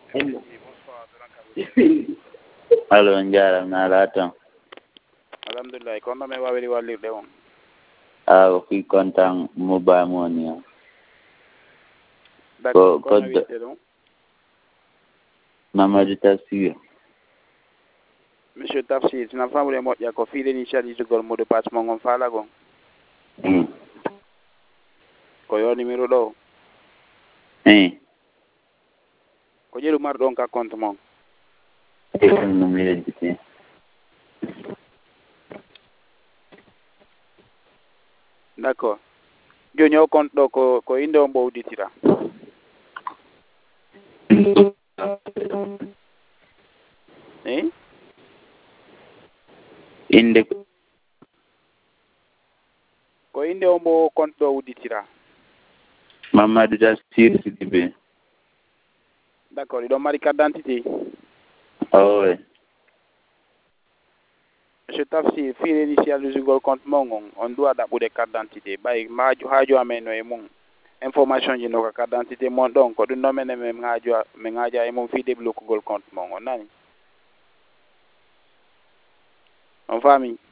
Allo njaram na laatan alhamdulillah kono me wawiri wallirde on awo fi kontan mobile money d'accord kono witte ɗum Mamadou Tafsir monsieur Tafsir sina famre moƴƴa ko fiiɗe initialisugol mot de passe mo gon faala gon ko yo numéro ɗo ko ƴeɗu marɗon ka compte mon no mi yejjiti d'accord joni o compte ɗo ko inde on ɓowditira inde ko inde on mo compte ɗo udditira Mamadou Tafsir Sidibé d'accord iɗon mari carte d'identité owe monsieur Tafsir fiire initial usugol compte mon on doit ɗaɓɓude carte d'identité ɓay haaju amen no e mum information ji no ko carte d'identité mon ɗon ko ɗum ɗon mene min haaja e mum fiide blokkugol compte mon on nani on faami